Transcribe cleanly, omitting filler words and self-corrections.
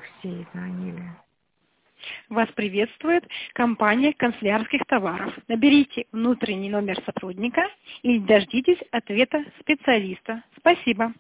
Алексей звонили. Вас приветствует компания канцелярских товаров. Наберите внутренний номер сотрудника или дождитесь ответа специалиста. Спасибо.